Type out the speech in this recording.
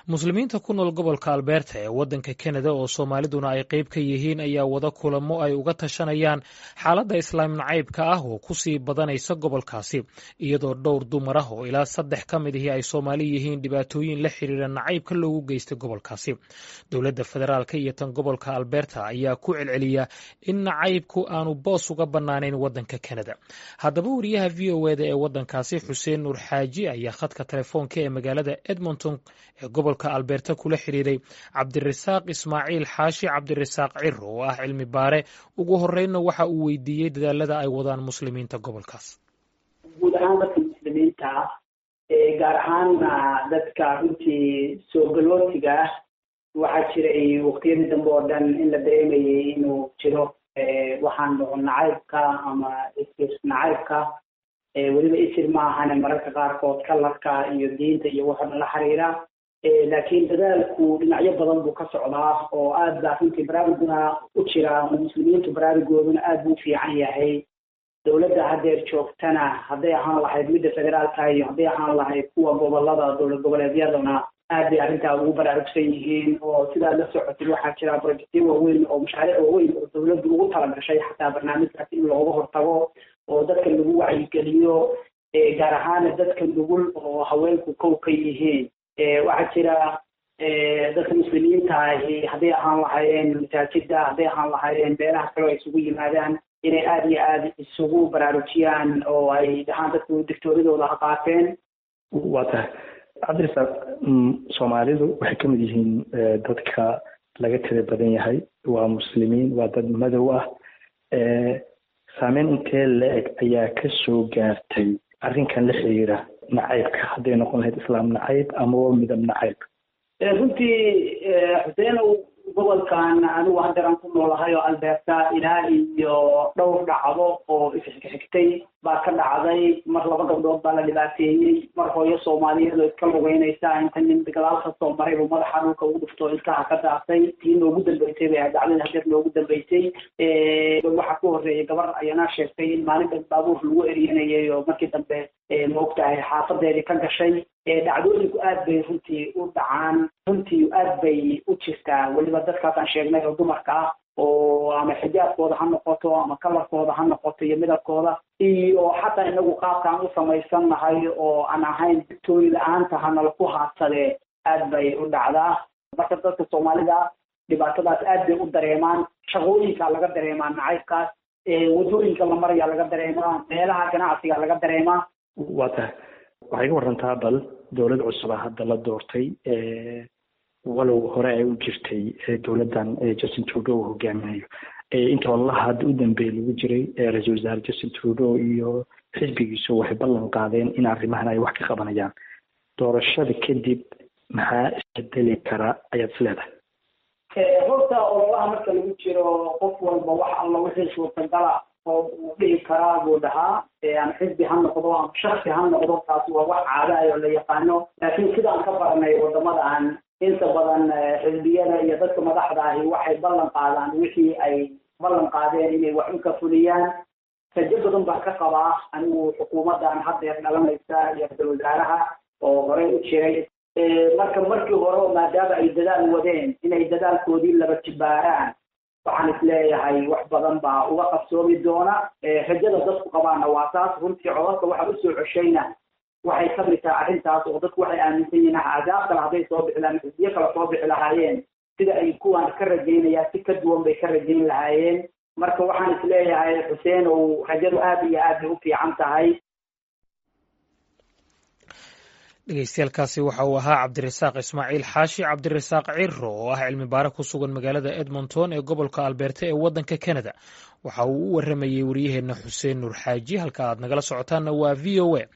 muslimiinta ku nool gobolka alberta ee waddanka kanada oo soomaaliduna ay qayb ka yihiin ayaa wada kulamo ay uga tashanayaan xaaladda islaam nacaybka ah oo ku sii badanaysa gobolkaasi iyadoo dhowr dumar ah oo ilaa 3 ka mid ihi ay soomaali yihiin dhibaatooyin la xiriira nacaybka loogu geystay gobolkaasi dowladda federaalka iyo tan gobolka alberta ayaa ku celceliya in nacaybku aanu boos uga bannaanayn waddanka kanada haddaba wariyaha v o eda ee waddankaasi xuseen nuur xaaji ayaa khadka telefoonka ee magaalada edmonton ee gobolka alberta kula xiriiray cabdirasaaq ismaaciil xaashi cabdirasaaq ciro oo ah cilmi baare ugu horreynna waxa uu weydiiyey dadaalada ay wadaan muslimiinta gobolkaas guud ahaan dadka muslimiinta gaar ahaanna dadka runtii soo galootiga ah waxaa jiray waqtiyadii dambe oo dhan in la dareemayay inuu jiro waxaan dhaho nacaybka ama nacaybka weliba isir ma ahane mararka qaarkood kalarka iyo diinta iyo waxa la xiriira laakiin dadaalku dhinacyo badan buu ka socdaa oo aad baa runtii baraaruguna u jira muslimiintu baraarugooduna aad buu fiican yahay dowladda haddeer joogtana hadday ahaan lahayd midda federaalka iyo hadday ahaan lahayd kuwa gobolada dowlad goboleedyaduna aad bay arrintaa ugu baraarugsan yihiin oo sidaad la socotid waxaa jira projectyo waaweyn oo mashaariic waaweyn oo dowladdu ugu talagashay xataa barnaamijkaas in looga hortago oo dadka lagu wacyigeliyo gaar ahaana dadka nugul oo haweenku kow ka yihiin waxaa jira dadka muslimiinta ahi hadday ahaan lahaayeen masaajida hadday ahaan lahaayeen meelaha kale oo isugu yimaadaan inay aad iyo aad isugu baraarujiyaan oo ay dhahaan dadku digtooradooda ha qaateen waa tahay cabdirasaaq soomaalidu waxay ka mid yihiin dadka laga tira badan yahay waa muslimiin waa dad madow ah saameyn intee la-eg ayaa ka soo gaartay arrinkan la xiriira nacaybka hadday noqon lahayd islaam nacayb amaba midab nacayb runtii xuseenow gobolkan anigu haddeeran ku noolahay oo alberta ilaa iyo dhowr dhacdo oo isxigxigtay baa ka dhacday mar 2 gabdhood baa la dhibaateeyey mar hooyo soomaaliyeed oo iska lugeynaysa inta nin dagaal ka soo maray uu madaxa dhulka ugu dhufto ilkaha ka daasay tii noogu dambeysay bay dhacdada haddeer noogu dambeysay waxaa ku horreeyay gabar ayana sheegtay in maalinta baabuur lagu eryanayay oo markii dambe maogtahay xaafadeedii ka gashay dhacdooyinku aad bay runtii u dhacaan runtii aad bay u jirtaa weliba dadkaasaan sheegnay oo dumarka ah oo ama xijaabkooda ha noqoto ama kalarkooda ha noqoto iyo midabkooda iyo xataa inagu qaabkaan u samaysannahay oo aan ahayn victoria la-aanta hanala ku haadsadee aad bay u dhacdaa marka dadka soomaalida dhibaatadaas aad bay u dareemaan shaqooyinka laga dareemaa nacaybkaas wadooyinka la marayaa laga dareemaa meelaha ganacsiga laga dareemaa waa tahay waxay ka warantaa bal dowlad cusub a hadda la doortay walow hore ay u jirtay dowladdan justin trudeau uu hogaaminayo inta wallaha hadda u dambeey lagu jiray ra-iisul wasaare justin trudeau iyo xisbigiisu waxay ballan qaadeen in arrimahan ay wax ka qabanayaan doorashada kadib maxaa isbedeli kara ayaad is leedahay horta ololaha marka lagu jiro qof walba wax alla wixii suurtagala oo uu dhihi karaa buu dhahaa ama xisbi ha noqdo ama shaksi ha noqdo taasi waa wax caadayo la yaqaano laakiin sidaan ka baranay wadamadan inta badan xisbiyada iyo dadka madaxda ahi waxay ballan qaadaan wixii ay ballan qaadeen inay wax u ka fuliyaan rajo badan baa ka qabaa anigu xukuumaddan haddeer dhalanaysa iyo ra-iisul wasaaraha oo horey u jiray marka markii hore maadaama ay dadaal wadeen inay dadaalkoodii laba jibaaraan waxaan isleeyahay wax badan baa uga qabsoomi doona rajada dadku qabaana waa taas runtii codadka waxa usoo coshayna waxay ka mid tahay arrintaas oo dadku waxay aaminsan yihiin cadaab kale hadday soo bixi lahayen xisbiyo kale soo bixi lahaayeen sida ay kuwaan ka rajaynayaan si ka duwan bay ka rajayn lahaayeen marka waxaan isleeyahay xuseen oo rajadu aad iyo aad bay u fiican tahay dhegeystayaaalkaasi waxa uu ahaa cabdirasaaq ismaaciil xaashi cabdirasaaq ciro oo ah cilmi baare ku sugan magaalada edmonton ee gobolka alberta ee waddanka kanada waxa uu u waramayey wariyaheenna xuseen nuur xaaji halka aad nagala socotaanna waa v o a